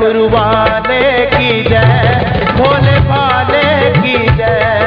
डमरू वाले की जय, भोले भाले की जय।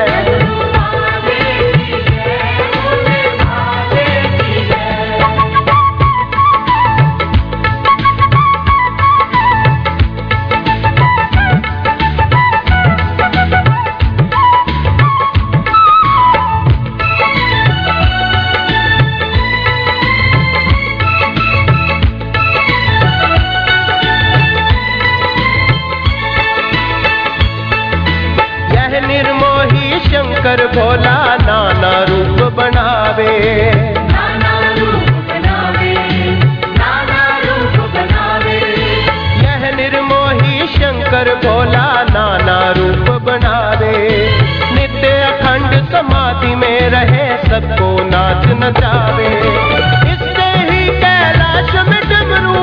निर्मोही शंकर भोला नाना रूप बनावे, नाना रूप बनावे, नाना रूप बनावे। यह निर्मोही शंकर भोला नाना रूप बनावे। नित्य अखंड समाधि में रहे, सबको नाच नचावे। इससे ही कैलाश में डमरू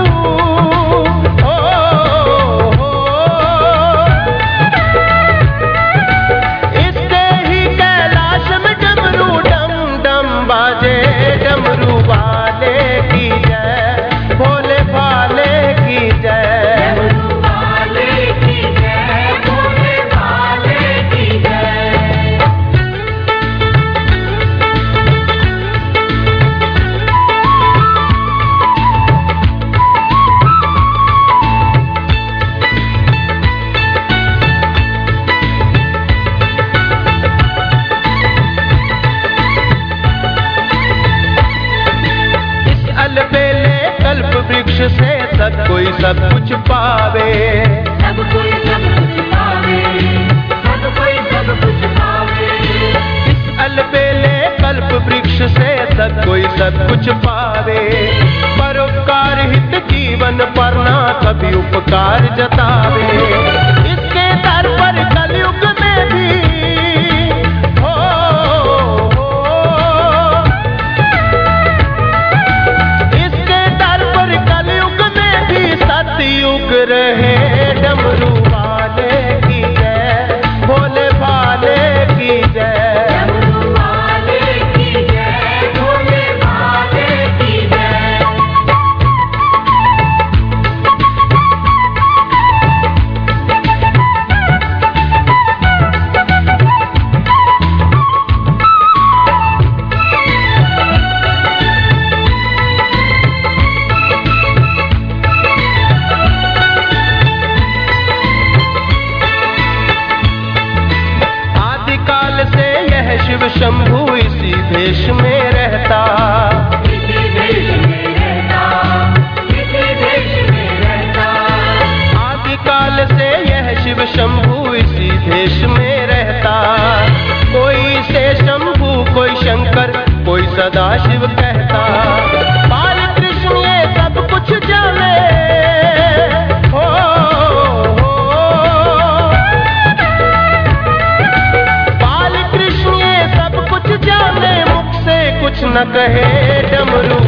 बाजे, डमरू वाले की जय, भोले भाले की जय। डमरू वाले की जय, भोले भाले की जय। अलबेले कल्प वृक्ष से सब कोई सब कुछ पावे, सब कोई सब कुछ पावे, सब कोई सब कुछ पावे। इस अलबेले कल्प वृक्ष से सब कोई सब कुछ पावे। परोपकार हित जीवन पर ना कभी उपकार जतावे। इसके दर पर कलयुग में भी युग रहे, डमरू वाले की जय, भोले भाले की जय। डमरू वाले की जय, भोले भाले की जय। शिव शंभु इसी भेष में रहता, इसी भेष में रहता, इसी भेष में रहता। आदि काल से यह शिव शंभु इसी भेष में रहता। कोई से शंभु, कोई शंकर, कोई सदा शिव कहता। बाल कृष्ण ये सब कुछ जाने, कुछ न कहे, डमरू